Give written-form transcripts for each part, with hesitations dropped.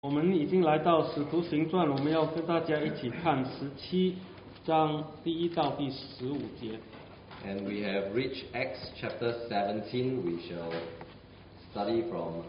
我们已经来到《使徒行传》，我们要跟大家一起看17章第1到第15节。 And we have reached Acts chapter 17. We shall study from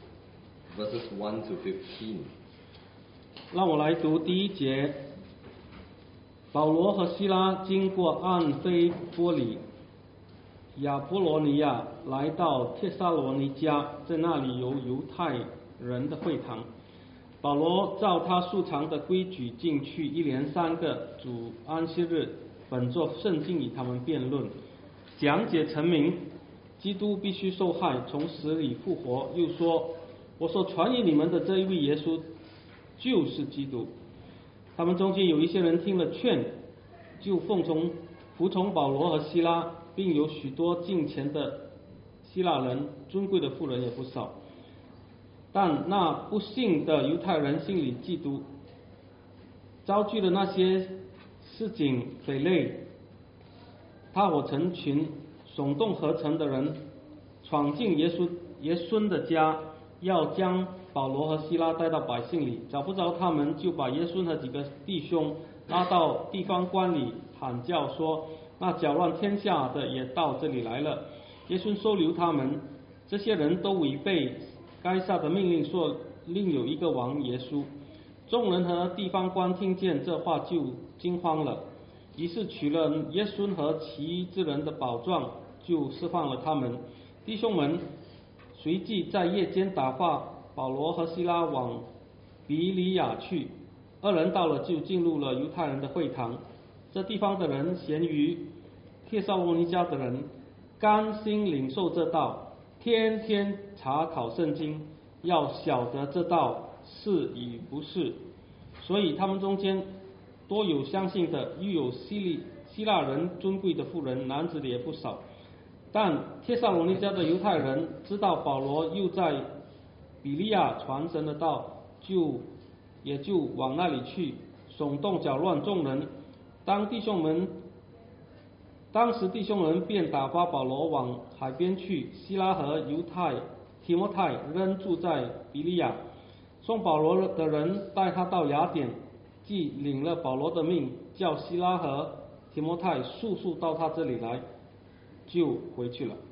verses 1 to 15. 让我来读第1节。保罗和希拉经过安菲波里、亚波罗尼亚，来到帖撒罗尼迦，在那里有犹太人的会堂。保罗照他素常的规矩进去，一连3个主安息日，本作圣经与他们辩论，讲解陈明基督必须受害，从死里复活。又说：我所传与你们的这一位耶稣，就是基督。他们中间有一些人听了劝，就服从保罗和希拉，并有许多敬虔的希腊人，尊贵的妇人也不少。但那不信的犹太人心里嫉妒，招聚了那些市井匪类，他伙成群，耸动合成的人，闯进耶稣的家，要将保罗和希拉带到百姓里。找不着他们，就把耶稣和几个弟兄拉到地方官里，喊叫说：那搅乱天下的也到这里来了。耶稣收留他们。这些人都违背该撒的命令，说另有一个王耶稣。众人和地方官听见这话，就惊慌了，于是取了耶稣和其余之人的宝状，就释放了他们。弟兄们随即在夜间打发保罗和希拉往比里亚去。2人到了，就进入了犹太人的会堂。这地方的人咸于帖撒罗尼迦的人，甘心领受这道，天天查考圣经，要晓得这道是与不是。所以他们中间多有相信的，又有希腊人尊贵的妇人，男子的也不少。但帖撒罗尼迦的犹太人知道保罗又在比利亚传神的道，也就往那里去，耸动搅乱众人。当时弟兄们便打发保罗往海边去，希拉和提摩太仍住在比利亚。送保罗的人带他到雅典，既领了保罗的命，叫希拉和提摩太速到他这里来，就回去了。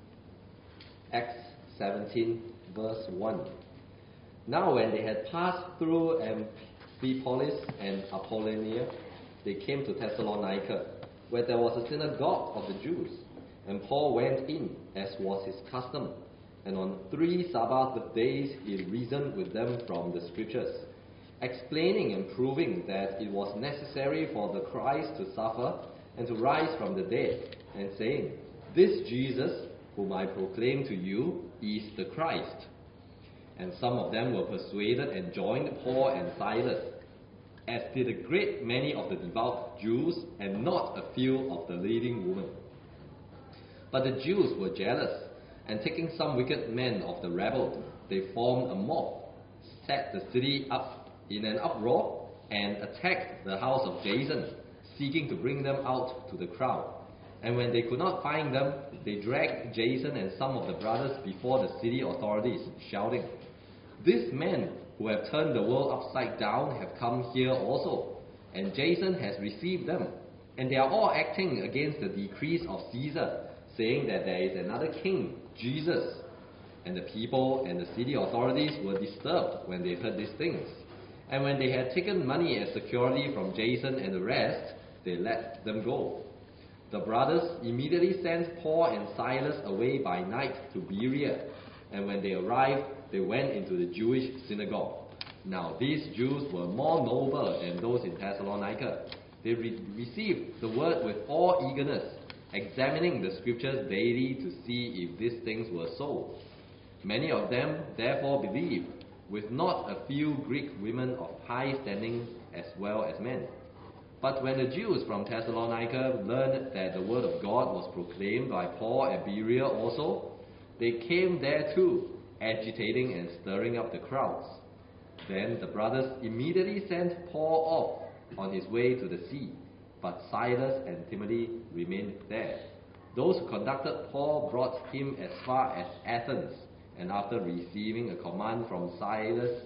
Acts 17 verse 1. Now when they had passed through Amphipolis and Apollonia, they came to Thessalonica, where there was a synagogue of the Jews. And Paul went in, as was his custom. And on 3 Sabbath days he reasoned with them from the Scriptures, explaining and proving that it was necessary for the Christ to suffer and to rise from the dead, and saying, This Jesus, whom I proclaim to you, is the Christ. And some of them were persuaded and joined Paul and Silas, as did a great many of the devout Jews, and not a few of the leading women. But the Jews were jealous, and taking some wicked men of the rabble, they formed a mob, set the city up in an uproar, and attacked the house of Jason, seeking to bring them out to the crowd. And when they could not find them, they dragged Jason and some of the brothers before the city authorities, shouting, These men who have turned the world upside down have come here also, and Jason has received them. And they are all acting against the decrees of Caesar, saying that there is another king, Jesus. And the people and the city authorities were disturbed when they heard these things. And when they had taken money as security from Jason and the rest, they let them go. The brothers immediately sent Paul and Silas away by night to Berea, and when they arrived, they went into the Jewish synagogue. Now these Jews were more noble than those in Thessalonica. They received the word with all eagerness, examining the scriptures daily to see if these things were so. Many of them therefore believed, with not a few Greek women of high standing as well as men. But when the Jews from Thessalonica learned that the word of God was proclaimed by Paul at Berea also, they came there too, agitating and stirring up the crowds. Then the brothers immediately sent Paul off on his way to the sea, but Silas and Timothy remained there. Those who conducted Paul brought him as far as Athens, and after receiving a command from Silas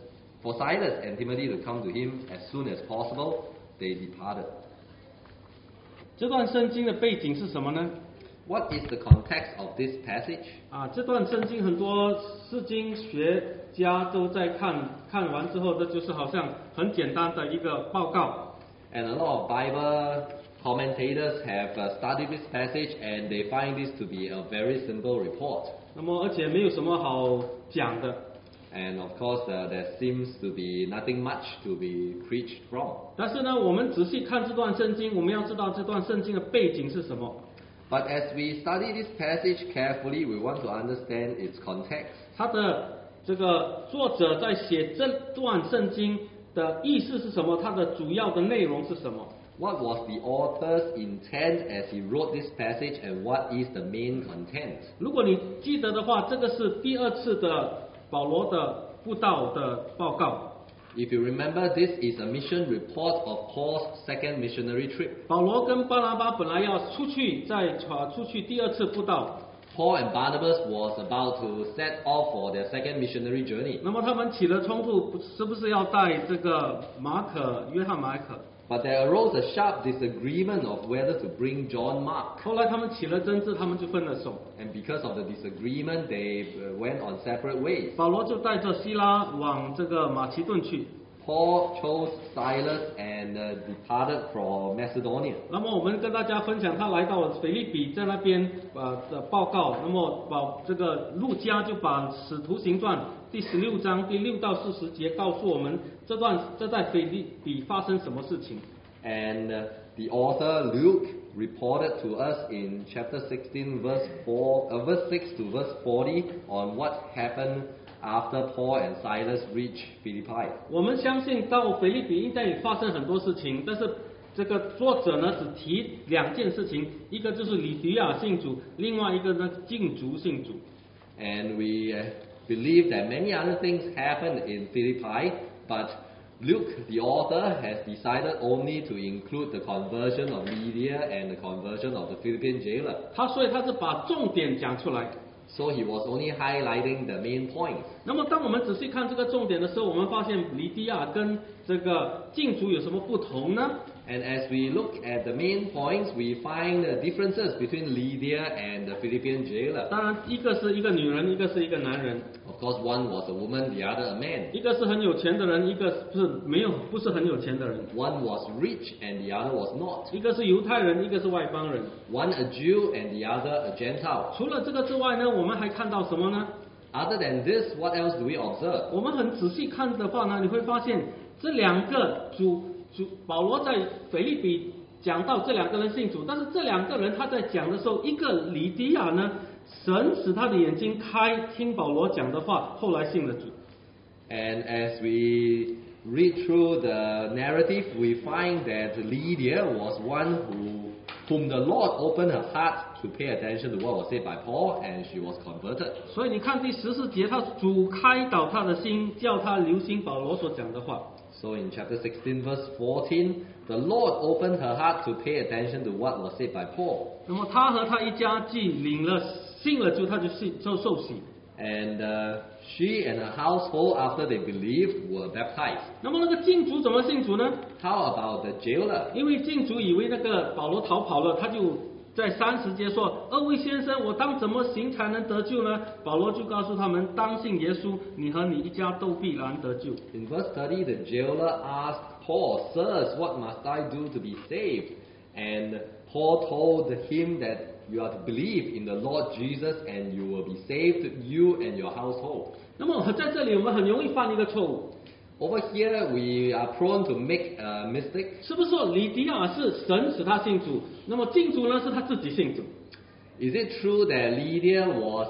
For Silas and Timothy to come to him as soon as possible, they departed. 这段圣经的背景是什么呢？ What is the context of this passage? 这段圣经很多释经学家都在看完之后，这就是好像很简单的一个报告。 And a lot of Bible commentators have studied this passage and they find this to be a very simple report. 那么而且没有什么好讲的。 And of course, there seems to be nothing much to be preached from. 但是呢，我们仔细看这段圣经，我们要知道这段圣经的背景是什么。 But as we study this passage carefully, we want to understand its context. 他的这个作者在写这段圣经的意思是什么？它的主要的内容是什么？ What was the author's intent as he wrote this passage, and what is the main content? 如果你记得的话，这个是第二次的保罗的布道的报告。 If you remember, this is a mission report of Paul's second missionary trip. 保罗跟巴拿巴本来要出去第二次布道， Paul and Barnabas was about to set off for their second missionary journey. 那么他们起了冲突，是不是要带这个约翰马可？ But there arose a sharp disagreement of whether to bring John Mark. 后来他们起了争执，他们就分了手。 And because of the disagreement, they went on separate ways. 保罗就带着希拉往这个马其顿去。 Paul chose Silas and departed from Macedonia. 那么我们跟大家分享，他来到腓立比，在那边的报告。那么这个路加就把《使徒行传》第16章第6到40节告诉我们，这在腓立比发生什么事情。 And the author Luke reported to us in chapter 16, verse 6 to verse 40 on what happened after Paul and Silas reached Philippi. 我们相信到腓立比应该也发生很多事情，但是这个作者呢只提2件事情，一个就是李迪亚信主，另外一个呢禁足信主。 And we believe that many other things happened in Philippi, but Luke, the author, has decided only to include the conversion of Lydia and the conversion of the Philippian jailer. 所以他是把重点讲出来。 So he was only highlighting the main points. 那么，当我们仔细看这个重点的时候，我们发现黎迪亚跟这个禁足有什么不同呢？ And as we look at the main points, we find the differences between Lydia and the Philippian jailer. 当然，一个是一个女人，一个是一个男人。 Of course, one was a woman, the other a man. 一个是很有钱的人，一个不是很有钱的人。 One was rich and the other was not. 一个是犹太人，一个是外邦人。 One a Jew and the other a Gentile. 除了这个之外呢，我们还看到什么呢？ Other than this, what else do we observe? 我们很仔细看的话呢，你会发现这2个保罗在腓立比讲到这2个人信主，但是这2个人他在讲的时候，一个黎迪亚呢，神使他的眼睛开，听保罗讲的话，后来信了主。 And as we read through the narrative, we find that Lydia was one whom the Lord opened her heart to pay attention to what was said by Paul, and she was converted. 所以你看第14节，他主开导他的心，叫他留心保罗所讲的话。 So in chapter 16, verse 14, the Lord opened her heart to pay attention to what was said by Paul. 那么他和他一家既信了主，他就受洗。 And she and her household, after they believed, were baptized. 那么那个禁足怎么信主呢？ How about the jailer? 因为禁足以为那个保罗逃跑了，他就在30节说：“2位先生，我当怎么行才能得救呢？”保罗就告诉他们：“当信耶稣，你和你一家都必然得救。” In verse 30, the jailer asked Paul, "Sirs, what must I do to be saved?" And Paul told him that you are to believe in the Lord Jesus and you will be saved, you and your household. 那么在这里我们很容易犯一个错误， Over here, we are prone to make a mistake. 是不是说李迪亚是神使他信主，那么禁足呢是他自己信主？ Is it true that Lydia was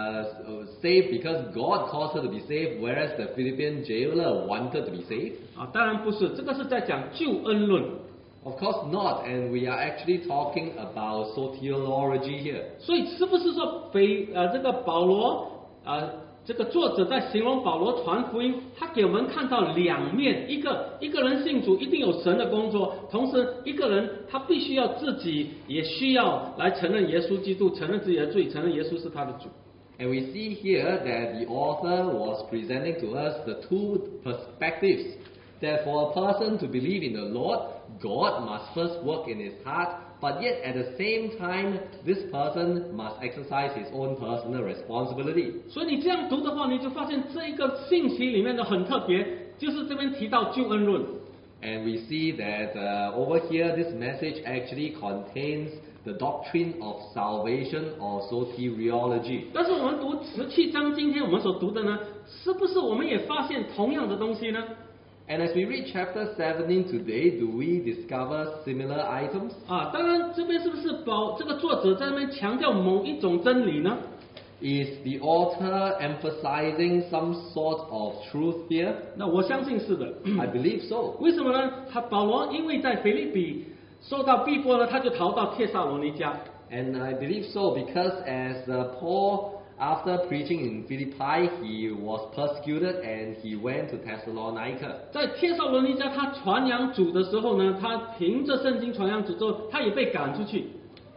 saved because God caused her to be saved, whereas the Philippian jailer wanted to be saved? 当然不是，这个是在讲救恩论。 Of course not, and we are actually talking about soteriology here. 所以是不是说这个保罗这个作者在形容保罗传福音，他给我们看到2面，一个人信主一定有神的工作，同时一个人他必须要自己也需要来承认耶稣基督，承认自己的罪，承认耶稣是他的主。 And we see here that the author was presenting to us the two perspectives. That for a person to believe in the Lord, God must first work in his heart, but yet at the same time, this person must exercise his own personal responsibility. 所以你这样读的话，你就发现这一个信息里面的很特别，就是这边提到救恩论。 And we see that over here, this message actually contains the doctrine of salvation or soteriology. 但是我们读17章，今天我们所读的呢，是不是我们也发现同样的东西呢？ And as we read chapter 17 today, do we discover similar items? 啊，当然这边是不是这个作者在那边强调某一种真理呢？ Is the author emphasizing some sort of truth here? 那我相信是的。 I believe so. 为什么呢？保罗因为在腓立比受到逼迫呢，他就逃到帖撒罗尼迦。 And I believe so because as Paul, after preaching in Philippi, he was persecuted and he went to Thessalonica. 在帖撒罗尼迦，他传扬主的时候呢，他凭着圣经传扬主之后，他也被赶出去。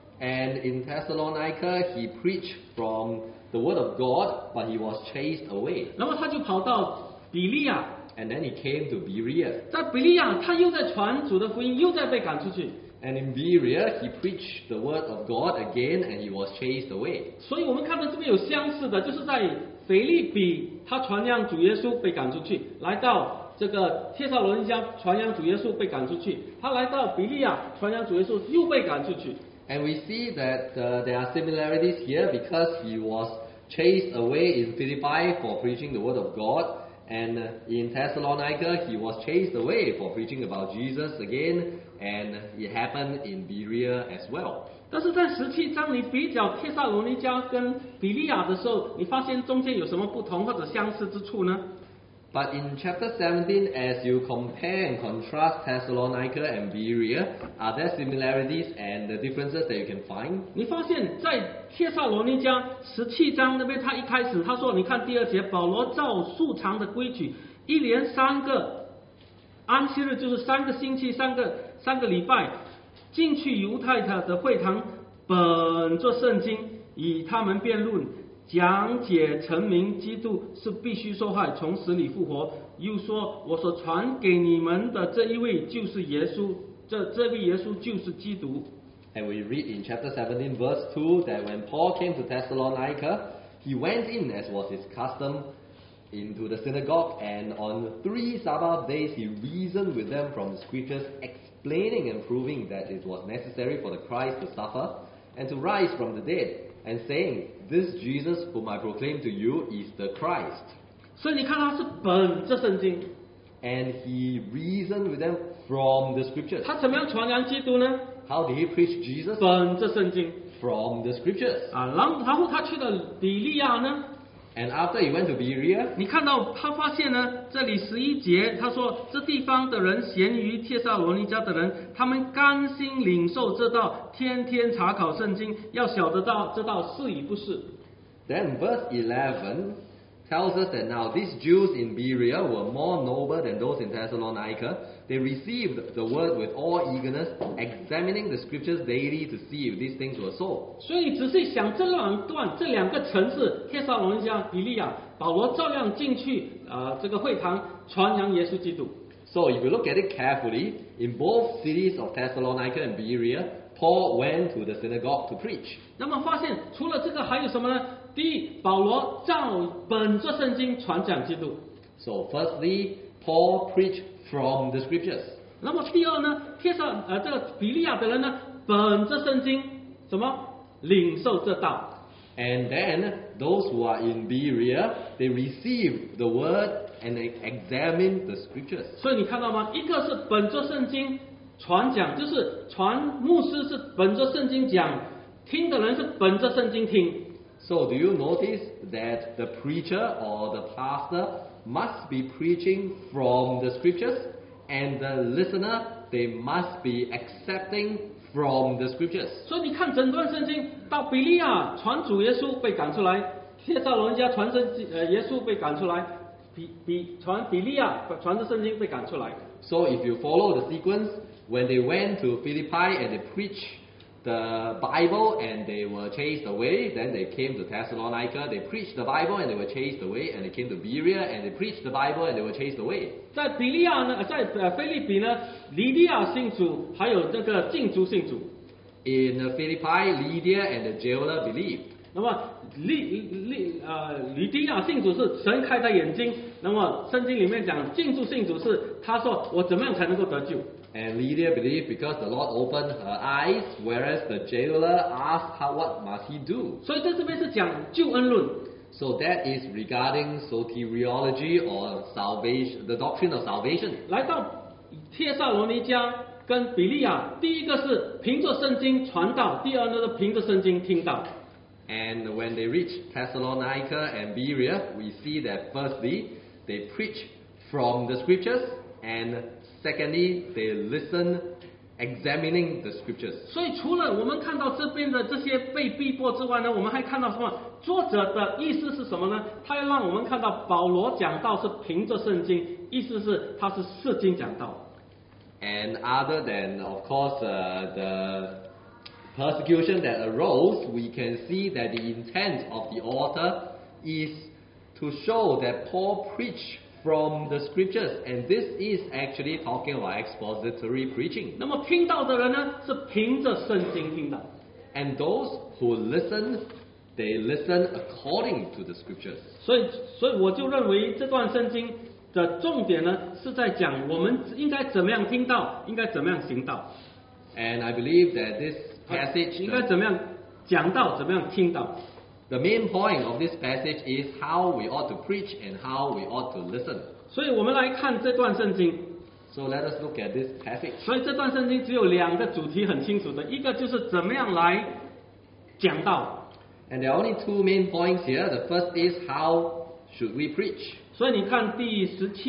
And in Thessalonica, he preached from the word of God, but he was chased away. 然后他就跑到比利亚， And then he came to Berea. 在比利亚，他又在传主的福音，又在被赶出去。 And in Berea, he preached the word of God again, and he was chased away. 所以我们看到这边有相似的，就是在腓立比，他传扬主耶稣被赶出去；来到这个帖撒罗尼迦传扬主耶稣被赶出去；他来到比利亚传扬主耶稣又被赶出去。 And we see that there are similarities here because he was chased away in Philippi for preaching the word of God. And in Thessalonica, he was chased away for preaching about Jesus again, and it happened in Berea as well. 但是在17章你比较帖撒罗尼迦跟比利亚的时候，你发现中间有什么不同或者相似之处呢？ But in chapter 17, as you compare and contrast Thessalonica and Berea, are there similarities and the differences that you can find? 你发现，在帖撒罗尼迦17章那边，他一开始他说，你看第2节，保罗照素常的规矩，一连3个安息日，就是3个星期、3个礼拜，进去犹太的会堂，本着圣经，以他们辩论。 讲解陈明基督是必须受害，从死里复活。又说，我所传给你们的这一位就是耶稣，这位耶稣就是基督。 And we read in chapter 17, verse 2, that when Paul came to Thessalonica, he went in, as was his custom, into the synagogue, and on 3 Sabbath days he reasoned with them from the scriptures, explaining and proving that it was necessary for the Christ to suffer and to rise from the dead, and saying, This Jesus whom I proclaim to you is the Christ. 所以你看，他是本着圣经。 And he reasoned with them from the scriptures. 他怎么样传扬基督呢？ How did he preach Jesus? 本着圣经 From the scriptures. 啊，然后他去了比利亚呢？ And after he went to Berea, 你看到他发现呢，这里11节他说，这地方的人咸于帖撒罗尼迦的人，他们甘心领受这道，天天查考圣经，要晓得到这道是与不是。 then verse 11 tells us that now these Jews in Berea were more noble than those in Thessalonica. They received the word with all eagerness, examining the scriptures daily to see if these things were so. 所以仔细想这2个城市，帖撒罗尼迦、比利亚，保罗照样进去这个会堂传扬耶稣基督。 So if you look at it carefully, in both cities of Thessalonica and Berea, Paul went to the synagogue to preach. 那么发现除了这个还有什么呢？第一，保罗本着圣经传讲基督。 So firstly, Paul preached from the scriptures. 那么第二呢，这个比利亚的人呢，本着圣经什么领受这道。 And then those who are in Berea, they receive the word and they examine the scriptures. 所以你看到吗？一个是本着圣经传讲，就是牧师是本着圣经讲，听的人是本着圣经听。 So do you notice that the preacher or the pastor must be preaching from the scriptures, and the listener, they must be accepting from the scriptures. 所以你看整段圣经，到比利亚传主耶稣被赶出来，帖撒罗尼迦传耶稣被赶出来，传比利亚传着圣经被赶出来。 So if you follow the sequence, when they went to Philippi and they preached the Bible and they were chased away. Then they came to Thessalonica. They preached the Bible and they were chased away. And they came to Berea and they preached the Bible and they were chased away. 在比利亚呢，在腓立比呢，利利亚信主，还有这个禁足信主。 In Philippi, Lydia and the jailer believed. 那么利利亚信主是神开他眼睛，那么圣经里面讲禁足信主是他说我怎么样才能够得救。 And Lydia believed because the Lord opened her eyes, whereas the jailer asked, what must he do? 所以在这边是讲救恩论。 So that is regarding soteriology or salvation, the doctrine of salvation. 来到帖撒罗尼迦跟比利亚，第一个是凭着圣经传道，第二呢是凭着圣经听道。 And when they reach Thessalonica and Berea, we see that firstly, they preach from the scriptures, and secondly, they listen, examining the scriptures. 所以除了我们看到这边的这些被逼迫之外呢，我们还看到什么？作者的意思是什么呢？他要让我们看到保罗讲道是凭着圣经，意思是他是释经讲道。 And other than, of course, the persecution that arose, we can see that the intent of the author is to show that Paul preached from the scriptures, and this is actually talking about expository preaching. 那么听到的人呢，是凭着圣经听到。 And those who listen, they listen according to the scriptures. 所以我就认为这段圣经的重点呢，是在讲我们应该怎么样听到，应该怎么样行道。 And I believe that this passage, 应该怎么样讲道，怎么样听到。 the main point of this passage is how we ought to preach and how we ought to listen. 所以我们来看这段圣经。 So let us look at this passage. 所以这段圣经只有两个主题很清楚的，一个就是怎么样来讲道。 And there are only two main points here. The first is how should we preach. 所以你看第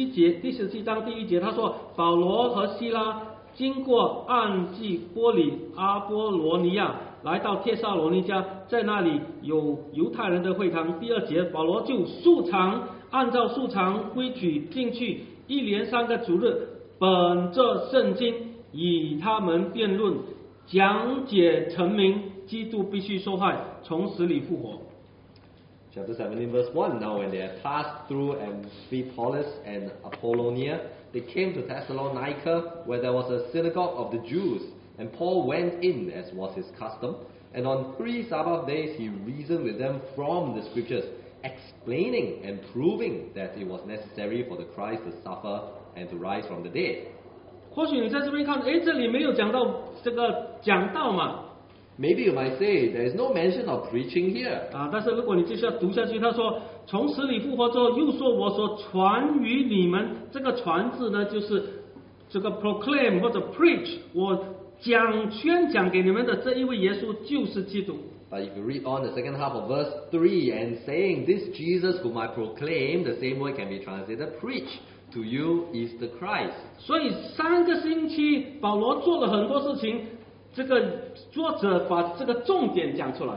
17章第1节，他说保罗和希拉经过安提波里、阿波罗尼亚，来到帖撒罗尼迦，在那里有犹太人的会堂。第2节，保罗就按照素常规矩进去，一连3个主日，本着圣经与他们辩论，讲解成明，基督必须受害，从死里复活。 Chapter 17, verse 1. Now when they had passed through Amphipolis and Apollonia, they came to Thessalonica, where there was a synagogue of the Jews. And Paul went in, as was his custom. And on 3 Sabbath days he reasoned with them from the scriptures, explaining and proving that it was necessary for the Christ to suffer and to rise from the dead. 或许你在这边看，这里没有讲到这个讲道嘛。 Maybe you might say, there is no mention of preaching here. 但是如果你继续要读下去，他说从死里复活之后，又说我所传于你们，这个传字呢，就是这个 proclaim 或者 preach， 我宣讲给你们的这一位耶稣就是基督。 But if you read on the second half of verse 3 and saying, this Jesus whom I proclaim, the same word can be translated, preach to you is the Christ. 所以3个星期，保罗做了很多事情。这个作者把这个重点讲出来。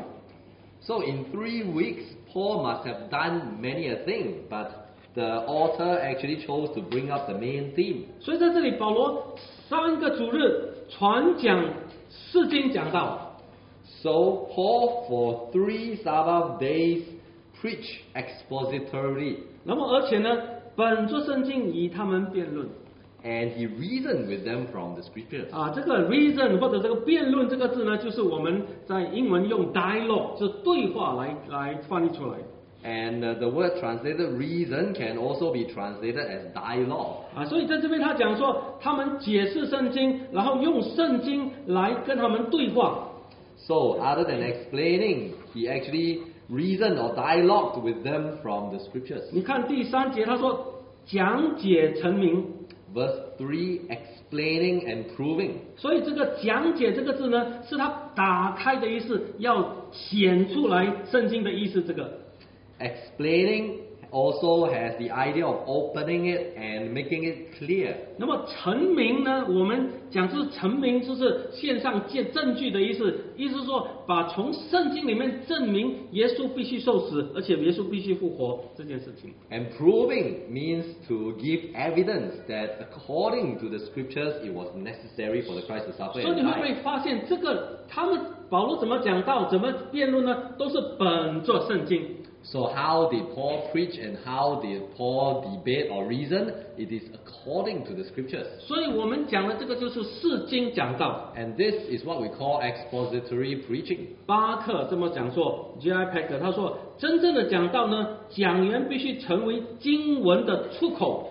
So in 3 weeks, Paul must have done many a thing, but the author actually chose to bring up the main theme. 所以在这里，保罗3个主日传讲释经讲道。 So Paul for 3 Sabbath days preached expositorily. 那么而且呢，本着圣经与他们辩论。 And he reasoned with them from the scriptures. 这个 reason 或者这个辩论这个字呢，就是我们在英文用 dialogue 是对话来翻译出来。 And the word translated reason can also be translated as dialogue. 所以在这边他讲说，他们解释圣经，然后用圣经来跟他们对话。 So other than explaining, he actually reasoned or dialogued with them from the scriptures. 你看第3节，他说讲解成明。 Verse 3, explaining and proving. 所以这个讲解这个字呢，是他打开的意思，要显出来圣经的意思。这个 explaining also has the idea of opening it and making it clear. 那么成名呢，我们讲就是成名，就是线上借证据的意思，意思是说把从圣经里面证明耶稣必须受死，而且耶稣必须复活这件事情。 And proving means to give evidence that according to the scriptures it was necessary for the Christ to suffer 所以 and 你会不会 die. 发现，这个他们保罗怎么讲道、怎么辩论呢？都是本着圣经。 So how did Paul preach and how did Paul debate or reason? It is according to the scriptures. 所以我们讲的这个就是释经讲道。 And this is what we call expository preaching. 巴克这么讲说 ，J.I. Packer 他说，真正的讲道呢，讲员必须成为经文的出口。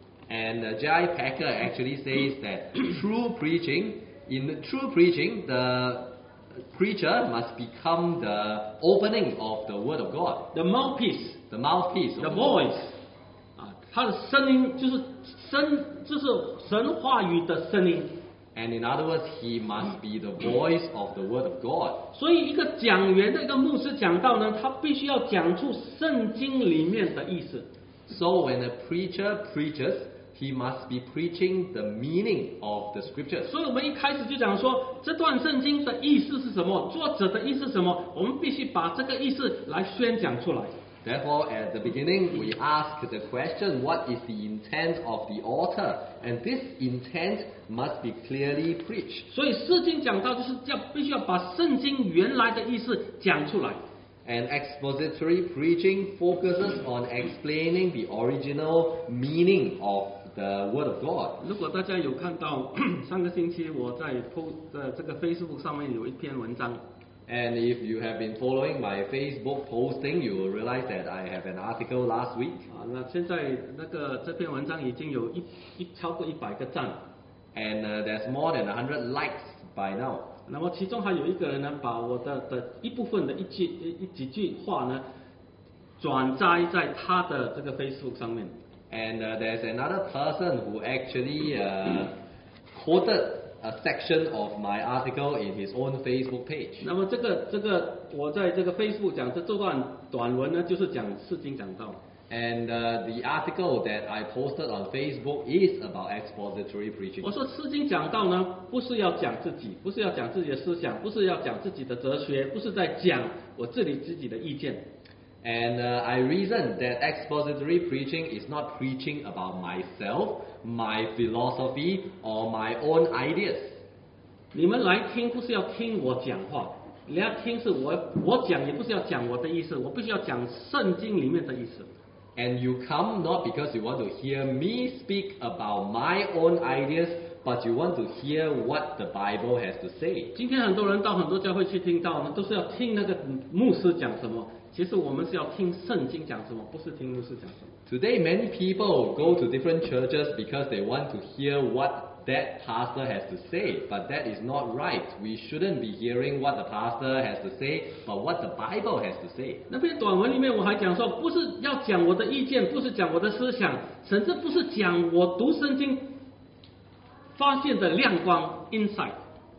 And J.I. Packer actually says that true preaching, in true preaching, the preacher must become the opening of the word of God, The mouthpiece, the mouthpiece of the the voice， word. 啊，他的声音就是神话语的声音。 And in other words, he must be the voice of the word of God. 所以一个讲员的一个牧师讲道呢，他必须要讲出圣经里面的意思。 So when a preacher preaches, he must be preaching the meaning of the scriptures. 所以我们一开始就讲说，这段圣经的意思是什么，作者的意思是什么，我们必须把这个意思来宣讲出来。 Therefore, at the beginning, we ask the question, what is the intent of the author? And this intent must be clearly preached. 所以释经讲道就是必须要把圣经原来的意思讲出来。 And expository preaching focuses on explaining the original meaning of the Word of God. 如果大家有看到上个星期我在这个 Facebook 上面有一篇文章， And if you have been following my Facebook posting, you will realize that I have an article last week. 啊，那现在这篇文章已经有超过100个赞， And there's more than 100 likes by now. 那么其中还有一个人呢，把我的一部分的几句话呢，转载在他的这个 Facebook 上面。 And there's another person who actually quoted a section of my article in his own Facebook page. 那么这个我在这个 Facebook 讲这段短文呢，就是讲释经讲道。 And the article that I posted on Facebook is about expository preaching. 我说释经讲道呢，不是要讲自己，不是要讲自己的思想，不是要讲自己的哲学，不是在讲我自己的意见。 And I reasoned that expository preaching is not preaching about myself, my philosophy, or my own ideas. 你们来听不是要听我讲话，你要听是我讲，也不是要讲我的意思，我必须要讲圣经里面的意思。 And you come not because you want to hear me speak about my own ideas, but you want to hear what the Bible has to say. 今天很多人到很多教会去听到呢，都是要听那个牧师讲什么。其实我们是要听圣经讲什么，不是听牧师讲什么。 Today, many people go to different churches because they want to hear what that pastor has to say, but that is not right. We shouldn't be hearing what the pastor has to say, but what the Bible has to say. 那篇短文里面我还讲说，不是要讲我的意见，不是讲我的思想，甚至不是讲我读圣经发现的亮光 insight。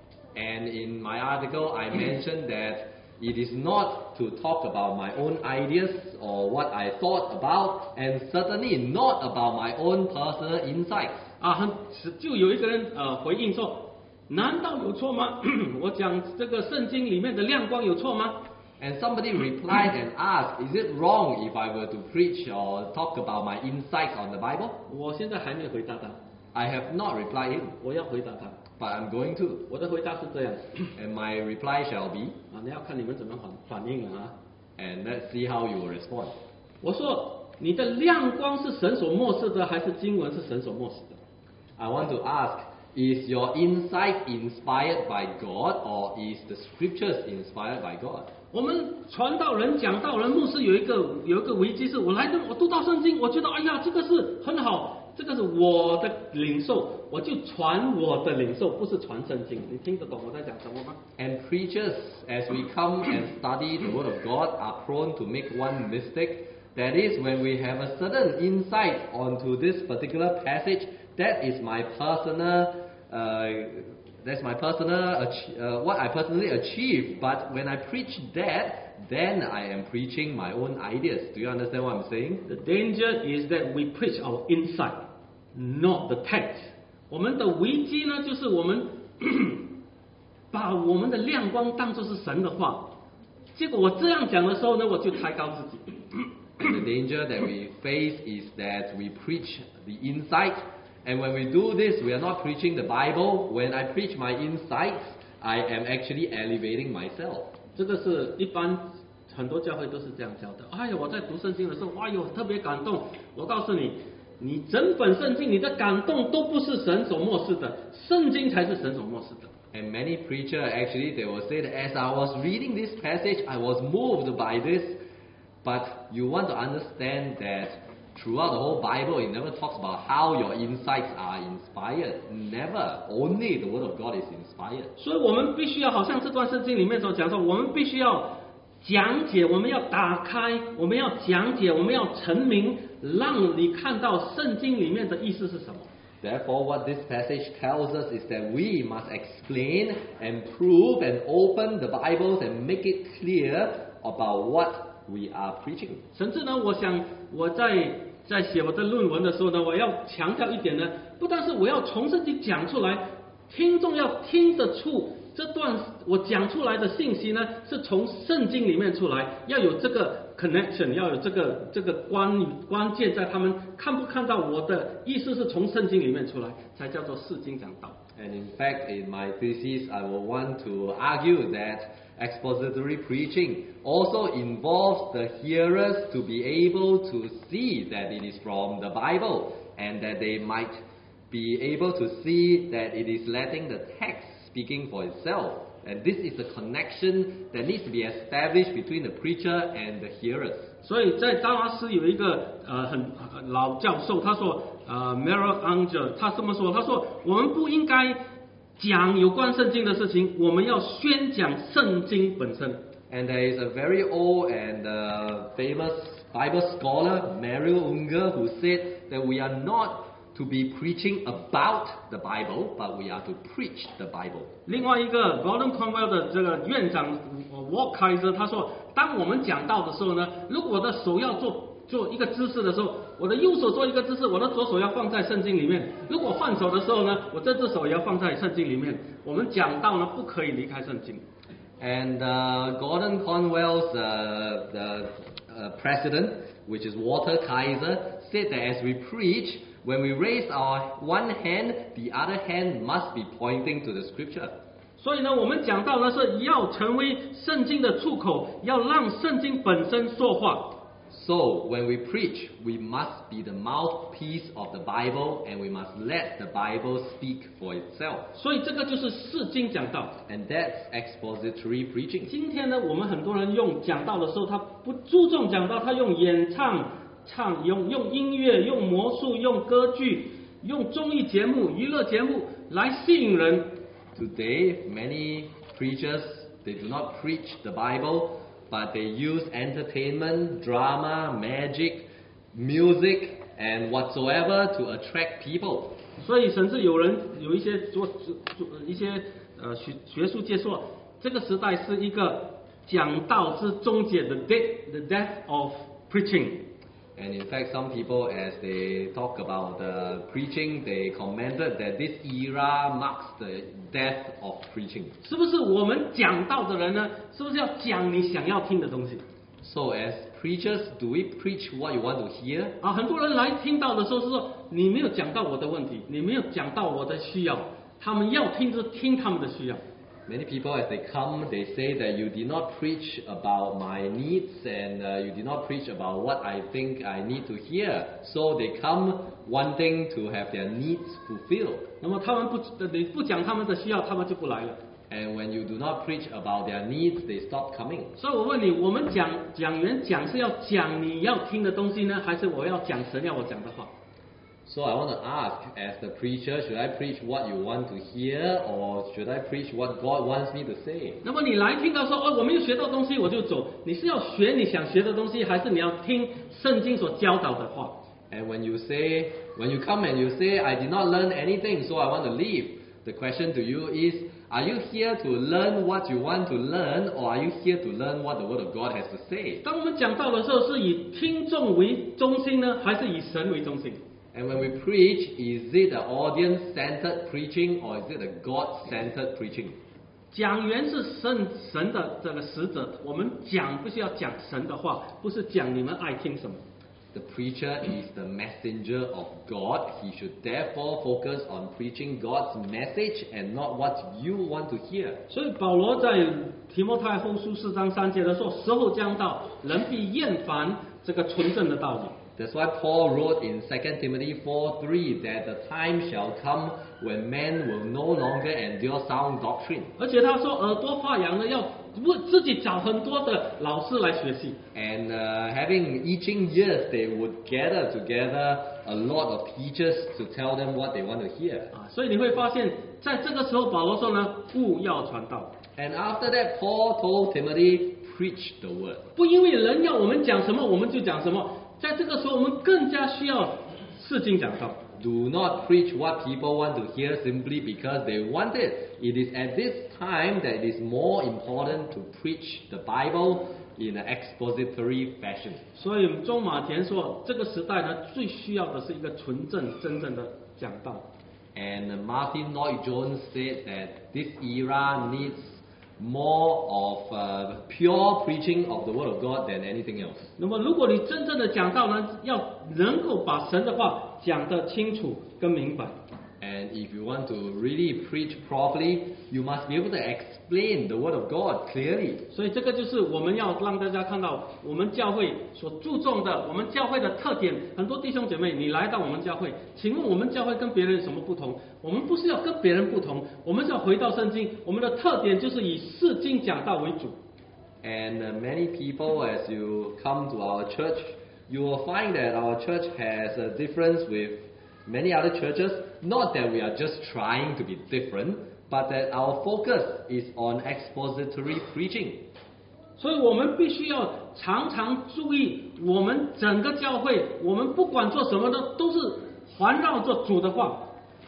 And in my article, I mentioned that it is not to talk about my own ideas or what I thought about, and certainly not about my own personal insights. 啊，就有一个人回应说，难道有错吗？我讲这个圣经里面的亮光有错吗？ And somebody replied and asked, is it wrong if I were to preach or talk about my insights on the Bible? 我现在还没有回答他， I have not replied him, 我要回答他。 but I'm going to. 我的回答是这样， And my reply shall be, 啊，你要看你们怎么反应了啊。 and let's see how you will respond. 我说，你的亮光是神所漠视的，还是经文是神所漠视的？ I want to ask, is your insight inspired by God or is the scriptures inspired by God? 我们传道人、讲道人、牧师有一个危机是，我读到圣经，我觉得哎呀，这个是很好，这个是我的领受，我就传我的领受，不是传圣经。你听得懂我在讲什么吗？ And preachers, as we come and study the Word of God, are prone to make one mistake. That is, when we have a certain insight onto this particular passage, that is my personal, what I personally achieve. But when I preach that, then I am preaching my own ideas. Do you understand what I'm saying? The danger is that we preach our insight, not the text. 我们的危机呢，就是我们把我们的亮光当作是神的话，结果我这样讲的时候呢，我就抬高自己。 And the danger that we face is that we preach the insight, and when we do this, we are not preaching the Bible. When I preach my insights, I am actually elevating myself. 这个是一般很多教会都是这样教的。哎呀，我在读圣经的时候，哇哟，特别感动。我告诉你，你整本圣经你的感动都不是神所漠视的，圣经才是神所漠视的。 And many preachers actually they will say that as I was reading this passage, I was moved by this. But you want to understand that throughout the whole Bible, it never talks about how your insights are inspired. Never. Only the Word of God is inspired. 所以我们必须要，好像这段圣经里面所讲说，我们必须要讲解，我们要打开，我们要讲解，我们要陈明，让你看到圣经里面的意思是什么。 Therefore, what this passage tells us is that we must explain and prove and open the Bibles and make it clear about what we are preaching. 甚至呢，我想我在写我的论文的时候呢，我要强调一点呢，不但是我要从圣经讲出来，听众要听得出这段我讲出来的信息呢，是从圣经里面出来，要有这个 connection， 要有这个关键在他们看不看到我的意思是从圣经里面出来，才叫做释经讲道。 And in fact, in my thesis, I will want to argue that expository preaching also involves the hearers to be able to see that it is from the Bible, and that they might be able to see that it is letting the text speaking for itself. And this is the connection that needs to be established between the preacher and the hearers. 所以在达拉斯有一个很老教授，他说Merrill Unger， 他这么说，他说我们不应该讲有关圣经的事情，我们要宣讲圣经本身。 And there is a very old and famous Bible scholar, Merrill Unger, who said that we are not to be preaching about the Bible, but we are to preach the Bible. 另外一个 Gordon Conwell 的这个院长 Walt Kaiser， 他说，当我们讲道的时候呢，如果我的手要做一个姿势的时候，我的右手做一个姿势，我的左手要放在圣经里面。如果换手的时候呢，我这只手也要放在圣经里面。我们讲道呢，不可以离开圣经。 And Gordon Conwell's president, which is Walter Kaiser, said that as we preach, when we raise our one hand, the other hand must be pointing to the scripture. 所以呢，我们讲到呢是要成为圣经的出口，要让圣经本身说话。 So when we preach, we must be the mouthpiece of the Bible, and we must let the Bible speak for itself. 所以这个就是释经讲道。 And that's expository preaching. 今天呢，我们很多人用讲道的时候，他不注重讲道，他用演唱、用音乐、用魔术、用歌剧、用综艺节目、娱乐节目来吸引人。 Today, many preachers, they do not preach the Bible, but they use entertainment, drama, magic, music, and whatsoever to attract people. 所以甚至有一些学术界说，这个时代是一个讲道之终结的 the death of preaching. And in fact, some people, as they talk about preaching, they commented that this era marks the death of preaching. 是不是我们讲道的人呢？是不是要讲你想要听的东西？ So as preachers, do we preach what you want to hear? 啊，很多人来听到的时候是说，你没有讲到我的问题，你没有讲到我的需要，他们要听就听他们的需要。 Many people, as they come, they say that you did not preach about my needs, and you did not preach about what I think I need to hear. So they come wanting to have their needs fulfilled. 那么你不讲他们的需要，他们就不来了。 And when you do not preach about their needs, they stop coming. 所以我问你，我们讲员讲是要讲你要听的东西呢，还是我要讲神要我讲的话？ So I want to ask, as the preacher, should I preach what you want to hear, or should I preach what God wants me to say? 那么你来听到说，我没有学到东西我就走，你是要学你想学的东西，还是你要听圣经所教导的话？ And when you come and you say, I did not learn anything, so I want to leave. The question to you is, Are you here to learn what you want to learn, or are you here to learn what the Word of God has to say? 当我们讲道的时候，是以听众为中心呢，还是以神为中心？ And when we preach, is it an audience-centered preaching, or is it a God-centered preaching? 讲员是神的这个使者，我们讲不是要讲神的话，不是讲你们爱听什么。 The preacher is the messenger of God. He should therefore focus on preaching God's message and not what you want to hear. 所以保罗在提摩太后书4章3节的说：“时候将到，人必厌烦这个纯正的道理。” That's why Paul wrote in 2 Timothy 4:3 that the time shall come when men will no longer endure sound doctrine. 而且他说耳朵发痒的要自己找很多的老师来学习。 And having itching ears, they would gather together a lot of teachers to tell them what they want to hear. 所以你会发现在这个时候保罗说呢，务要传道。 And after that, Paul told Timothy, preach the word. 不因为人要我们讲什么我们就讲什么，在这个时候我们更加需要释经讲道。 Do not preach what people want to hear simply because they want it. It is at this time that it is more important to preach the Bible in an expository fashion. 所以中马田说，这个时代呢，最需要的是一个纯正、真正的讲道。 And Martin Lloyd-Jones said that this era needs more of pure preaching of the Word of God than anything else. 那么，如果你真正的讲道呢，要能够把神的话讲得清楚跟明白。 And if you want to really preach properly, you must be able to explain the Word of God clearly. 所以这个就是我们要让大家看到我们教会所注重的，我们教会的特点。很多弟兄姐妹，你来到我们教会，请问我们教会跟别人有什么不同？我们不是要跟别人不同，我们是要回到圣经。我们的特点就是以释经讲道为主。 And many people, as you come to our church, you will find that our church has a difference with many other churches. Not that we are just trying to be different, but that our focus is on expository preaching. 所以我们必须要常常注意，我们整个教会，我们不管做什么的，都是环绕着主的话。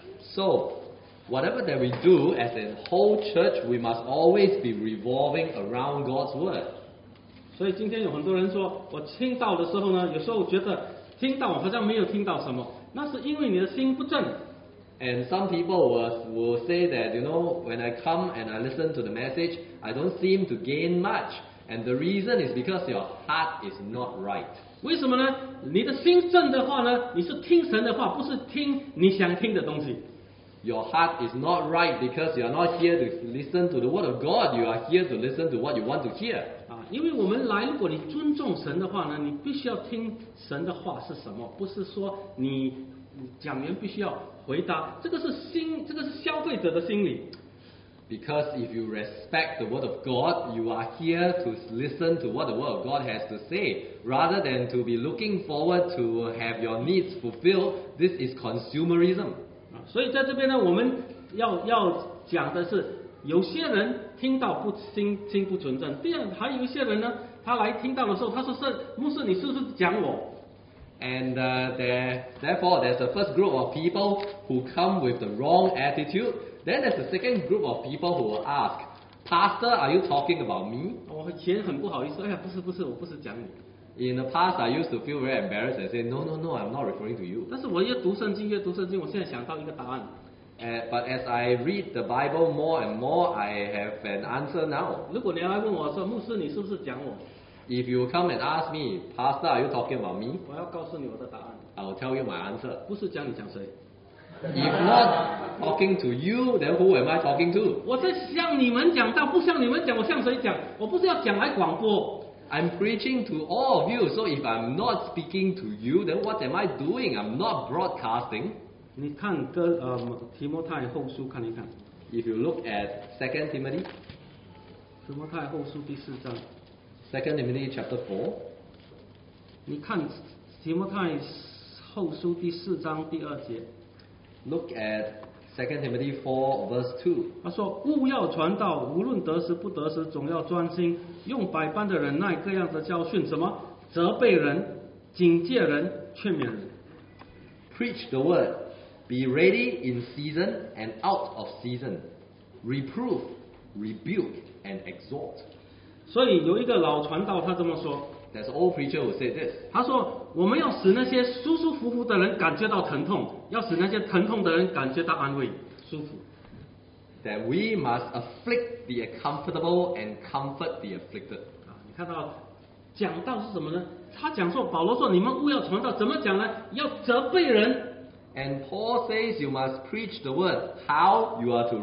So, whatever that we do as a whole church, we must always be revolving around God's Word. 所以今天有很多人说，我听到的时候呢，有时候觉得听到好像没有听到什么，那是因为你的心不正。 And some people will say that, when I come and I listen to the message, I don't seem to gain much. And the reason is because your heart is not right. 为什么呢？你的心正的话呢，你是听神的话，不是听你想听的东西。 Your heart is not right because you are not here to listen to the Word of God. You are here to listen to what you want to hear. 因为我们来，如果你尊重神的话呢，你必须要听神的话是什么，不是说你讲员必须要回答，这个是消费者的心理。 Because if you respect the Word of God, you are here to listen to what the Word of God has to say, rather than to be looking forward to have your needs fulfilled. This is consumerism. 所以在这边呢，我们要讲的是，有些人听到心不纯正。第二，还有一些人呢，他来听到的时候，他说：“牧师，你是不是讲我？” And therefore, there's a first group of people who come with the wrong attitude. Then there's a second group of people who will ask, Pastor, are you talking about me? 我以前很不好意思，哎呀，不是，我不是讲你。 In the past, I used to feel very embarrassed and say, no, I'm not referring to you. 但是我越读圣经，我现在想到一个答案。 But as I read the Bible more and more, I have an answer now. 如果你要来问我说，牧师，你是不是讲我？ If you come and ask me, Pastor, are you talking about me? 我要告诉你我的答案， I will tell you my answer. 不是讲你讲谁。 If not talking to you, then who am I talking to? 我在向你们讲道，不向你们讲，我向谁讲？我不是要讲来广播。 I'm preaching to all of you, so if I'm not speaking to you, then what am I doing? I'm not broadcasting. 你看提摩太后书看一看， If you look at 2 Timothy, 提摩太后书第4章， 2 Timothy chapter 4, 你看提摩太后书第4章第2节， look at 2 Timothy 4 verse 2. 他说：“务要传道，无论得时不得时，总要专心，用百般的忍耐，各样的教训，什么责备人、警戒人、劝勉人。” Preach the word. Be ready in season and out of season. reprove, rebuke, and exhort. 所以有一个老传道他这么说， There's an old preacher who said this. 他说我们要使那些舒舒服服的人感觉到疼痛，要使那些疼痛的人感觉到安慰、舒服。 That we must afflict the uncomfortable and comfort the afflicted. 你看到讲道是什么呢？他讲说，保罗说你们务要传道，怎么讲呢？要责备人。 And Paul says you must preach the word. How? You are to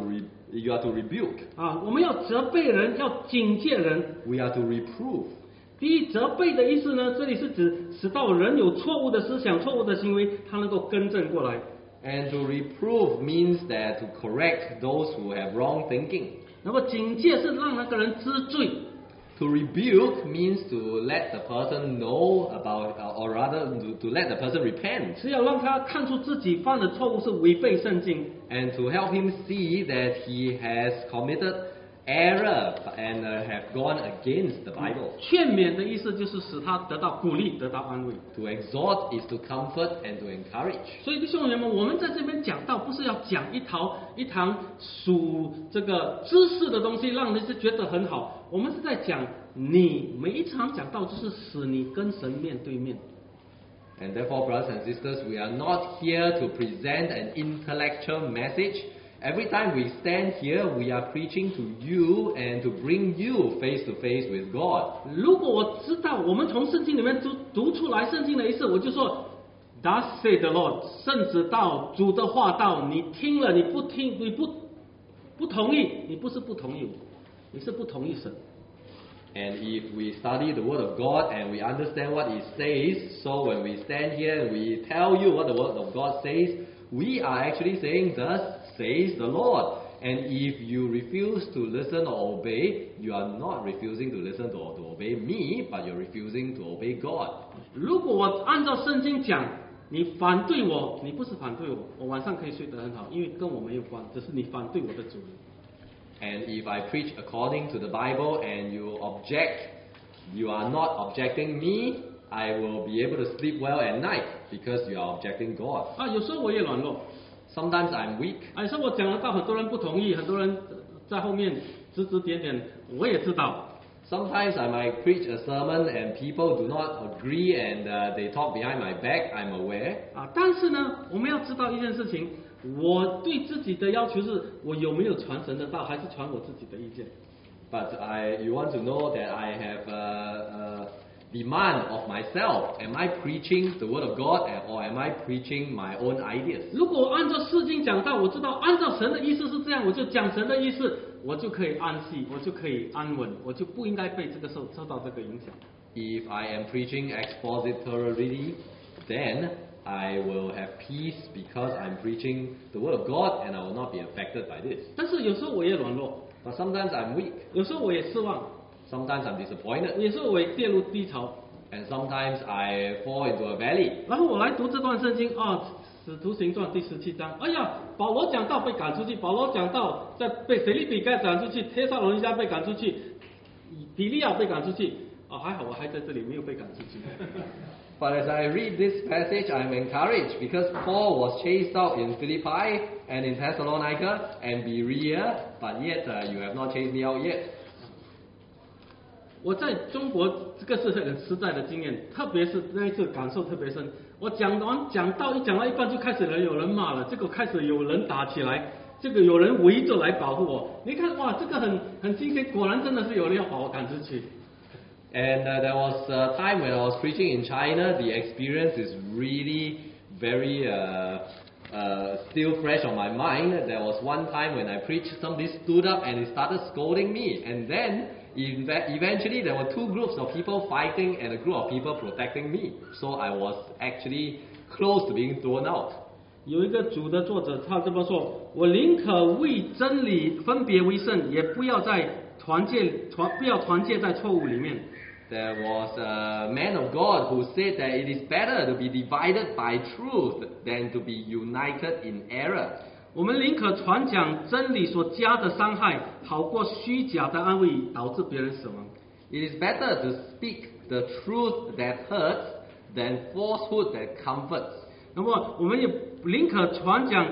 rebuke. 我们要责备人，要警戒人。 We are to reprove. 第一，责备的意思呢，这里是指使到人有错误的思想、错误的行为，他能够更正过来。 And to reprove means that to correct those who have wrong thinking. 那么警戒是让那个人知罪。 To rebuke means to let the person know about, or rather to let the person repent. 是要让他看出自己犯的错误是违背圣经。 And to help him see that he has committed error and have gone against the Bible. 劝勉的意思就是使他得到鼓励，得到安慰。 To exhort is to comfort and to encourage. 所以弟兄姐妹们，我们在这边讲道，不是要讲一堂属这个知识的东西，让人家觉得很好。我们是在讲你每一场讲道，就是使你跟神面对面。 And therefore, brothers and sisters, we are not here to present an intellectual message. Every time we stand here, we are preaching to you and to bring you face to face with God. 如果我知道我们从圣经里面读出来圣经的意思，我就说 Thus said the Lord， 圣旨道，主的话道，你听了你不听，你不同意，你不是不同意我，你是不同意神。 And if we study the Word of God and we understand what it says, so when we stand here and we tell you what the Word of God says, we are actually saying, Thus says the Lord. And if you refuse to listen or obey, you are not refusing to listen or to obey me, but you're refusing to obey God. 如果我按照圣经讲，你反对我，你不是反对我，我晚上可以睡得很好，因为跟我没有关，只是你反对我的主人。 And if I preach according to the Bible and you object, you are not objecting me, I will be able to sleep well at night because you are objecting God. 有时候我也软弱， Sometimes I'm weak. 有时候我讲得到，很多人不同意，很多人在后面指指点点，我也知道。 Sometimes I might preach a sermon and people do not agree and they talk behind my back, I'm aware. 但是呢，我们要知道一件事情，我对自己的要求是，我有没有传神的道，还是传我自己的意见？ But you want to know that I have a demand of myself. Am I preaching the Word of God or am I preaching my own ideas? 如果我按照圣经讲道，我知道按照神的意思是这样，我就讲神的意思，我就可以安息，我就可以安稳，我就不应该被这个受到这个影响。 If I am preaching expositorily, then I will have peace because I'm preaching the Word of God and I will not be affected by this. 但是有时候我也软弱， But sometimes I'm weak. 有时候我也失望， Sometimes I'm disappointed. 有时候我也跌入低潮。 And sometimes I fall into a valley. 然后我来读这段圣经使徒行传第17章。哎呀，保罗讲道被赶出去，保罗讲道被腓立比赶出去，帖撒罗尼迦被赶出去，比利亚被赶出去。还好我还在这里，没有被赶出去。 But as I read this passage, I'm encouraged because Paul was chased out in Philippi and in Thessalonica and Berea, but yet you have not chased me out yet. 我在中国这个是很实在的经验，特别是那一次感受特别深。我讲到一半就开始有人骂了，这个开始有人打起来，这个有人围着来保护我。你看哇，这个很惊险，果然真的是有人要把我赶出去。 And there was a time when I was preaching in China. The experience is really very still fresh on my mind. There was one time when I preached, somebody stood up and he started scolding me, and then eventually there were two groups of people fighting and a group of people protecting me. So I was actually close to being thrown out. 有一个主的作者他这么说：我宁可为真理分别为圣，也不要团结在错误里面。 There was a man of God who said that it is better to be divided by truth than to be united in error. 我们宁可传讲真理所加的伤害，好过虚假的安慰导致别人死亡。 It is better to speak the truth that hurts than falsehood that comforts. 那么我们也宁可传讲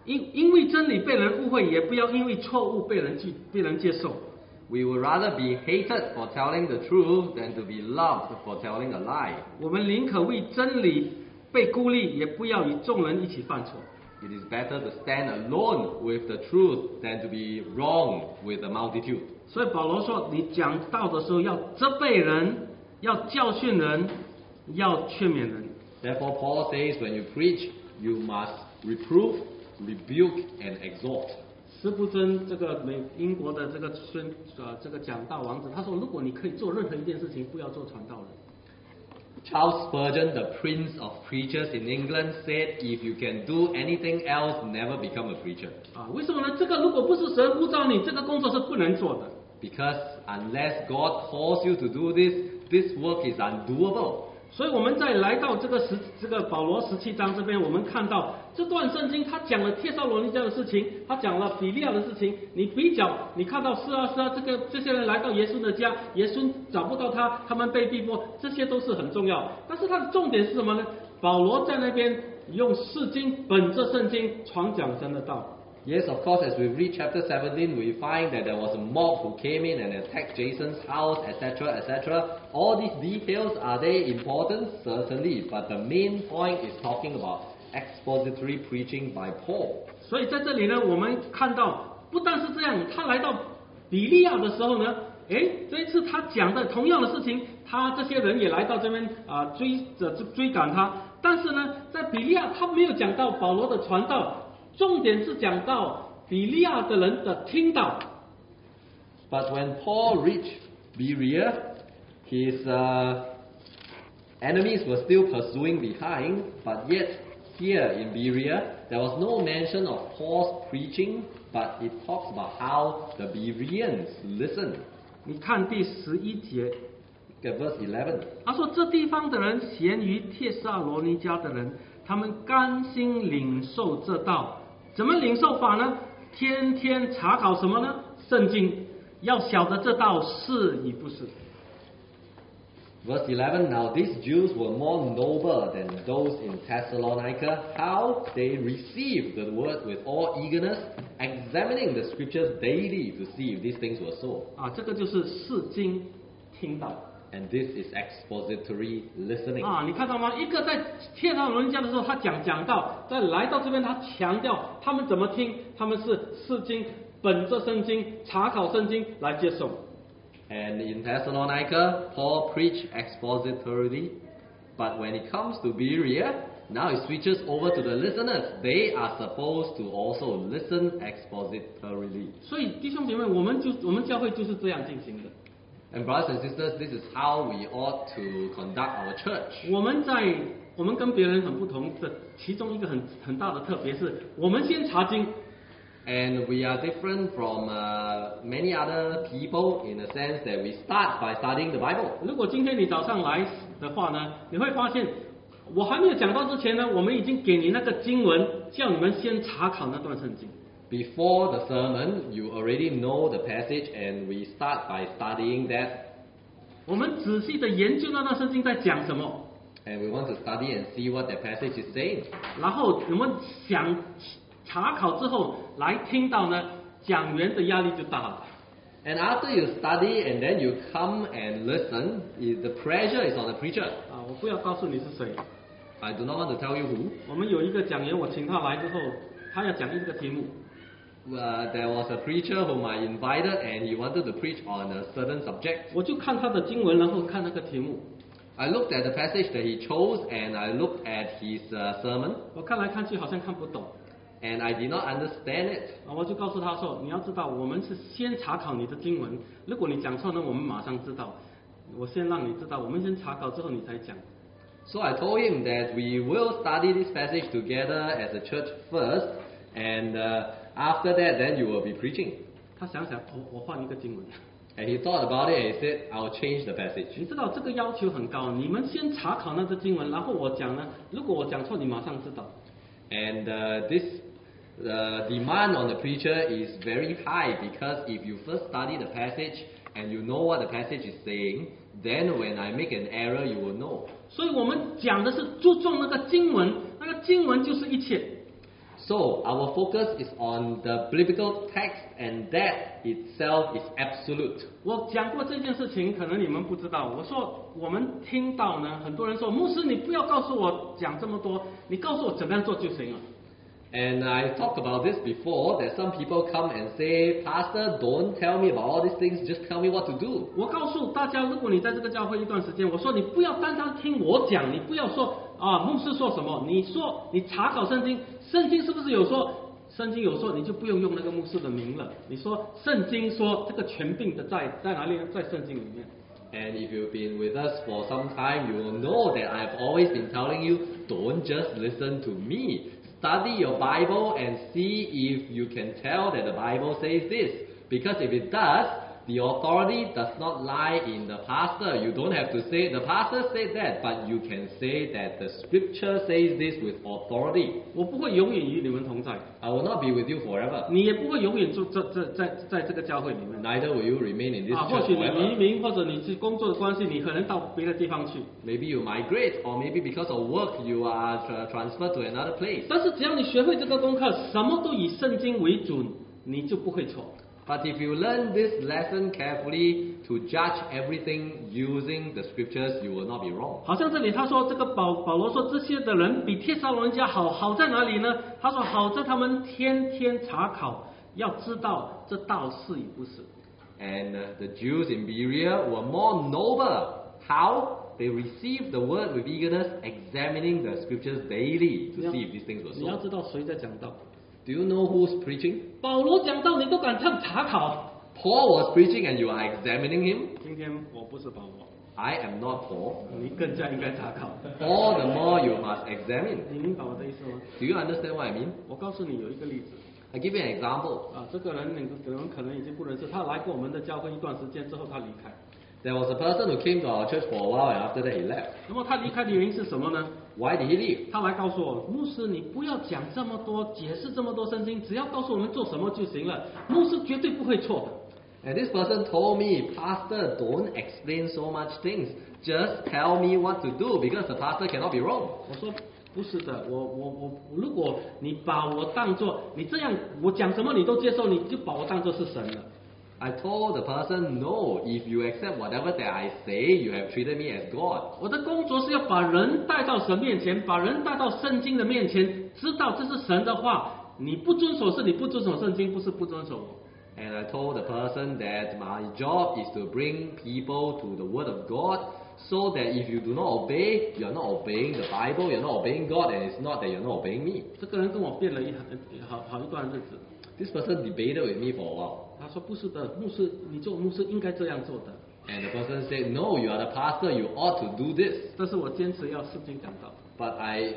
因为真理被人误会，也不要因为错误被人接受。 We would rather be hated for telling the truth than to be loved for telling a lie. 我们宁可为真理被孤立，也不要与众人一起犯错。 It is better to stand alone with the truth than to be wrong with the multitude. 所以保罗说，你讲道的时候要责备人，要教训人，要劝勉人。 Therefore, Paul says, when you preach, you must reprove, rebuke, and exhort. 斯布真这个英国的这个讲道王子，他说，如果你可以做任何一件事情，不要做传道人。 Charles Spurgeon, the prince of preachers in England, said, if you can do anything else, never become a preacher. 为什么呢？这个如果不是神呼召你，这个工作是不能做的。 Because unless God calls you to do this, this work is undoable. 所以我们在来到这个保罗17章这边，我们看到这段圣经，他讲了帖撒罗尼迦的事情，他讲了比利亚的事情。你比较，你看到是啊，这些人来到耶稣的家，耶稣找不到他们被逼迫，这些都是很重要。但是他的重点是什么呢？保罗在那边用释经本着圣经传讲神的道。 Yes, of course, as we read chapter 17, we find that there was a mob who came in and attacked Jason's house, etc., etc. All these details, are they important? Certainly, but the main point is talking about expository preaching by Paul. 所以在这里呢，我们看到，不但是这样，他来到比利亚的时候呢，这一次他讲的同样的事情，他这些人也来到这边追赶他，但是呢，在比利亚他没有讲到保罗的传道。重点是讲到比利亚的人的听道。 But when Paul reached Berea, his enemies were still pursuing behind, but yet here in Berea, there was no mention of Paul's preaching, but it talks about how the Bereans listened. 你看第11节。 Verse 11. 他说：“这地方的人咸于帖撒罗尼迦的人，他们甘心领受这道。怎么领受法呢？天天查考什么呢？圣经，要晓得这道是与不是。” Verse 11, now these Jews were more noble than those in Thessalonica. How they received the word with all eagerness, examining the scriptures daily to see if these things were so. 这个就是释经听道。 And this is expository listening. 你看到吗？一个在帖撒罗尼迦的时候，他讲道；再来到这边，他强调他们怎么听，他们是释经，本着圣经，查考圣经来接受。 And in Thessalonica, Paul preached expositorily, but when it comes to Berea, now it switches over to the listeners. They are supposed to also listen expositorily. 所以弟兄姐妹，我们教会就是这样进行的。 And brothers and sisters, this is how we ought to conduct our church. 我们跟别人很不同的其中一个很大的特别是，我们先查经。 And we are different from many other people in the sense that we start by studying the Bible. 如果今天你早上来的话呢，你会发现，我还没有讲到之前呢，我们已经给你那个经文，叫你们先查考那段圣经。 Before the sermon, you already know the passage, and we start by studying that. 我们仔细的研究那段圣经在讲什么。 And we want to study and see what that passage is saying. 然后我们想查考之后来听到呢，讲员的压力就大了。 And after you study and then you come and listen, the pressure is on the preacher. 我不要告诉你是谁。 I do not want to tell you who. 我们有一个讲员，我请他来之后，他要讲一个题目。 There was a preacher whom I invited, and he wanted to preach on a certain subject. 我就看他的经文，然后看那个题目。 I looked at the passage that he chose, and I looked at his sermon. 我看来看去好像看不懂。 And I did not understand it. 我就告诉他说：“你要知道，我们是先查考你的经文，如果你讲错呢，我们马上知道。我先让你知道，我们先查考之后你才讲。” So I told him that we will study this passage together as a church first, and after that, then you will be preaching. 他想想，我换一个经文。 And he thought about it and he said, I'll change the passage. 你知道这个要求很高，你们先查考那个经文，然后我讲呢，如果我讲错，你马上知道。 And this demand on the preacher is very high because if you first study the passage and you know what the passage is saying, then when I make an error, you will know. 所以我们讲的是注重那个经文，那个经文就是一切。 So our focus is on the biblical text, and that itself is absolute. 我讲过这件事情，可能你们不知道。我说我们听到呢，很多人说，牧师你不要告诉我讲这么多，你告诉我怎么样做就行了。 And I talked about this before, that some people come and say, Pastor, don't tell me about all these things, just tell me what to do. 我告诉大家，如果你在这个教会一段时间，我说你不要单单听我讲，你不要说啊牧师说什么，你说你查考圣经，圣经是不是有说？圣经有说，你就不用用那个牧师的名了。你说圣经说这个权柄的在哪里呢？在圣经里面。 And if you've been with us for some time, you will know that I've always been telling you, don't just listen to me. Study your Bible and see if you can tell that the Bible says this. Because if it does, the authority does not lie in the pastor. You don't have to say, the pastor said that, but you can say that the scripture says this with authority. 我不会永远与你们同在， I will not be with you forever. 你也不会永远住在这个教会里面。 Neither will you remain in this 啊，或 church 许你移 forever. 民，或者你是工作的关系，你可能到别的地方去。 Maybe you migrate, or maybe because of work you are transferred to another place. 但是只要你学会这个功课，什么都以圣经为准，你就不会错。 But if you learn this lesson carefully to judge everything using the scriptures, you will not be wrong. 好像这里他说，这个保罗说这些的人比帖撒罗尼迦好，好在哪里呢？他说好在他们天天查考，要知道这道是与不是。 And the Jews in Berea were more noble. How? They received the word with eagerness, examining the scriptures daily to see if these things were 你要 so. 知道谁在讲道。 Do you know who's preaching? 保罗讲道，你都敢这样查考。 Paul was preaching and you are examining him? 今天我不是保罗， I am not Paul. 你更加应该查考。 All the more you must examine. 你明白我的意思吗？ Do you understand what I mean? 我告诉你有一个例子。 I give you an example. 啊，这个人你们可能已经不认识，他来过我们的教会一段时间之后，他离开。 There was a person who came to our church for a while and after that he left. 那么他离开的原因是什么呢？ Why did he leave? 他来告诉我，牧师，你不要讲这么多，解释这么多圣经，只要告诉我们做什么就行了。牧师绝对不会错的。 And this person told me, Pastor, don't explain so much things. Just tell me what to do because the pastor cannot be wrong. 我说不是的，我，如果你把我当做你这样，我讲什么你都接受，你就把我当做是神了。 I told the person, no, if you accept whatever that I say, you have treated me as God. 我的工作是要把人带到神面前，把人带到圣经的面前，知道这是神的话。你不遵守是你不遵守圣经，不是不遵守我。 And I told the person that my job is to bring people to the Word of God, so that if you do not obey, you are not obeying the Bible, you are not obeying God, and it's not that you are not obeying me. 这个人跟我辩了好一段日子。 This person debated with me for a while. 他说不是的，牧师，你做牧师应该这样做的。 And the person said, no, you are the pastor, you ought to do this. 但是我坚持要圣经讲道， But I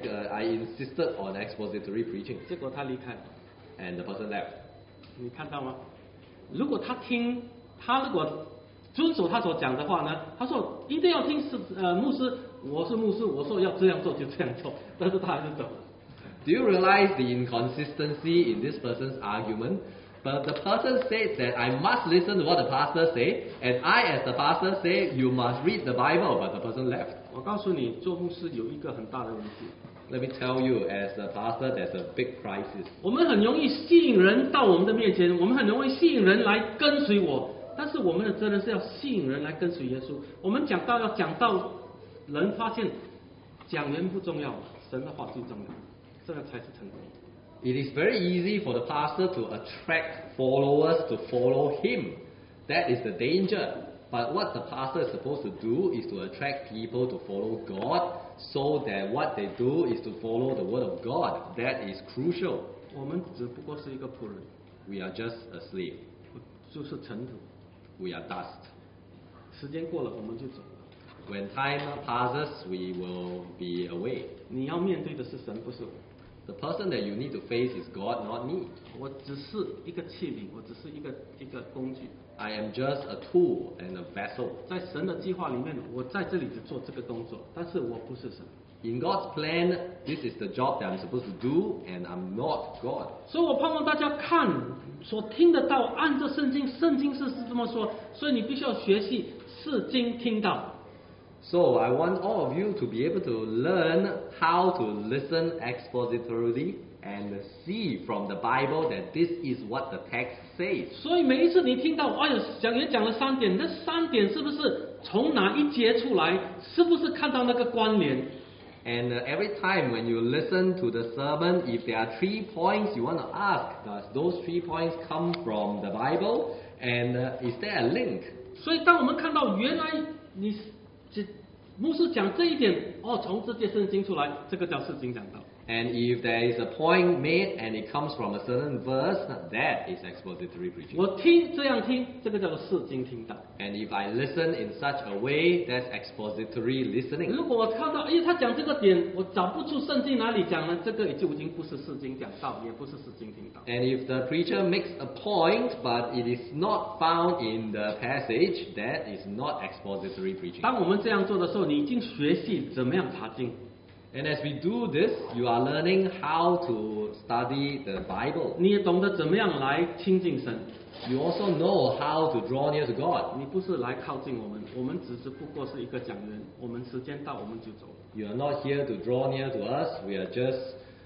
insisted on expository preaching, 结果他离开了。 and the person left. 你看到吗？如果他如果遵守他所讲的话呢？他说一定要听牧师，我是牧师，我说要这样做就这样做，但是他还是走了。 Do you realize the inconsistency in this person's argument? But the person said that I must listen to what the pastor say, and I as the pastor say you must read the Bible, but the person left. 我告诉你，做牧师有一个很大的问题， Let me tell you, as a pastor, there's a big crisis. 我们很容易吸引人到我们的面前，我们很容易吸引人来跟随我，但是我们的责任是要吸引人来跟随耶稣。我们讲到要讲到人发现讲人不重要，神的话最重要，这个才是成功。 It is very easy for the pastor to attract followers to follow him. That is the danger. But what the pastor is supposed to do is to attract people to follow God, so that what they do is to follow the word of God. That is crucial. 我们只不过是一个仆人， We are just a slave. 就是尘土。 We are dust. 时间过了，我们就走了。 When time passes, we will be away. 你要面对的是神，不是我。 The person that you need to face is God, not me. 我只是一个器皿，我只是一个工具。 I am just a tool and a vessel. 在神的计划里面，我在这里只做这个工作，但是我不是神。 In God's plan, this is the job that I'm supposed to do, and I'm not God. 所以我盼望大家看所听得到，按照圣经，圣经是这么说，所以你必须要学习是经听到。 So I want all of you to be able to learn how to listen expositorily and see from the Bible that this is what the text says. 所以每一次你听到，哎呀，讲了3点，那3点是不是从哪一节出来？是不是看到那个关联？ And every time when you listen to the sermon, if there are 3 points you want to ask, does those 3 points come from the Bible? And is there a link? 所以当我们看到原来牧师讲这一点，哦，从这节圣经出来，这个叫释经讲道。 And if there is a point made and it comes from a certain verse, that is expository preaching. 我这样听，这个叫做释经听道。 And if I listen in such a way, that's expository listening. 如果我看到，他讲这个点，我找不出圣经哪里讲呢？这个就已经不是释经讲道，也不是释经听道。 And if the preacher makes a point, but it is not found in the passage, that is not expository preaching. 当我们这样做的时候，你已经学习怎么样查经。 And as we do this, you are learning how to study the Bible. 你也懂得怎么样来亲近神。 You also know how to draw near to God. 你不是来靠近我们，我们只不过是一个讲员，我们时间到我们就走了。 You are not here to draw near to us. We are just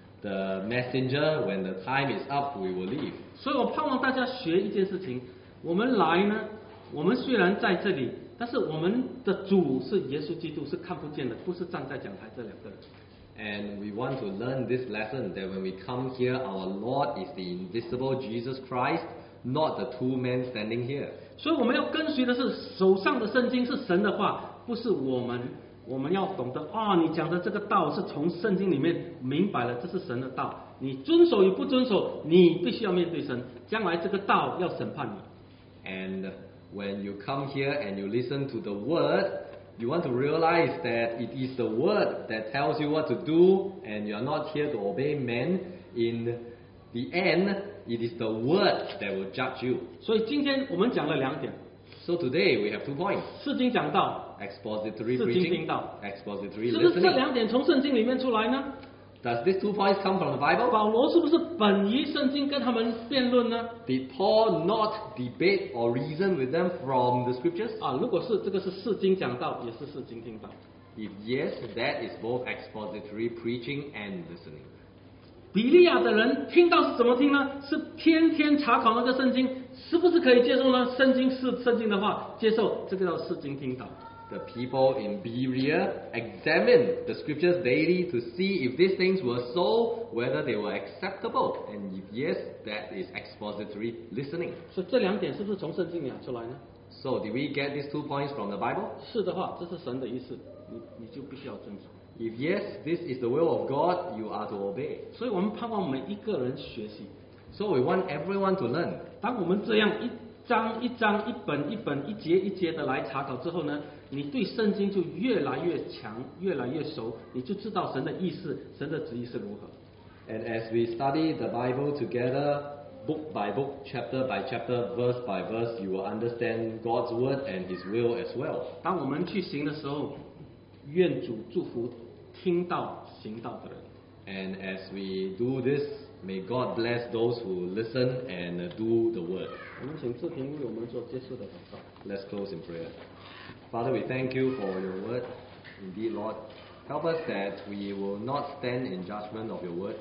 the messenger. When the time is up, we will leave. 所以我盼望大家学一件事情：我们来呢，我们虽然在这里，但是我们的主是耶稣基督，是看不见的，不是站在讲台这2个人。 And we want to learn this lesson that when we come here, our Lord is the invisible Jesus Christ, not the 2 men standing here. 所以我们要跟随的是手上的圣经，是神的话，不是我们。我们要懂得你讲的这个道是从圣经里面明白了，这是神的道。你遵守与不遵守，你必须要面对神，将来这个道要审判你。 And when you come here and you listen to the word, you want to realize that it is the word that tells you what to do, and you are not here to obey men. In the end, it is the word that will judge you. 所以今天我们讲了2点， So today we have 2 points: 释经讲道， expository 释经 preaching, 听道。 expository 是不是这 listening. 2点从圣经里面出来呢？ Does these 2 points come from the Bible? 保罗是不是本于圣经跟他们辩论呢？ Did Paul not debate or reason with them from the scriptures? 如果是这个是释经讲道，也是释经听道。 If yes, that is both expository preaching and listening. 比利亚的人听到是怎么听呢？是天天查考那个圣经，是不是可以接受呢？圣经是圣经的话，接受，这个叫释经听道。 The people in Berea examined the scriptures daily to see if these things were so, whether they were acceptable, and if yes, that is expository listening. 所以这2点是不是从圣经里出来呢？ So, did we get these 2 points from the Bible? 是的话，这是神的意思，你就必须要遵守。 If yes, this is the will of God, you are to obey. 所以我们盼望每一个人学习。 So, we want everyone to learn. 当我们这样一章一章、一本一本、一节一节的来查考之后呢，你对圣经就越来越强，越来越熟，你就知道神的意思、神的旨意是如何。 And as we study the Bible together, book by book, chapter by chapter, verse by verse, you will understand God's word and His will as well. 当我们去行的时候，愿主祝福听到行道的人。 And as we do this, may God bless those who listen and do the word. 我们请志平为我们做结束的祷告。 Let's close in prayer. Father, we thank you for your word. Indeed, Lord, help us that we will not stand in judgment of your word,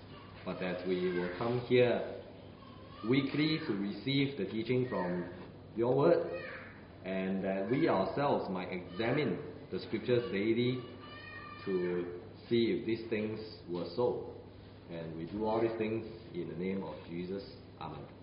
but that we will come here weekly to receive the teaching from your word, and that we ourselves might examine the scriptures daily to see if these things were so. And we do all these things in the name of Jesus. Amen.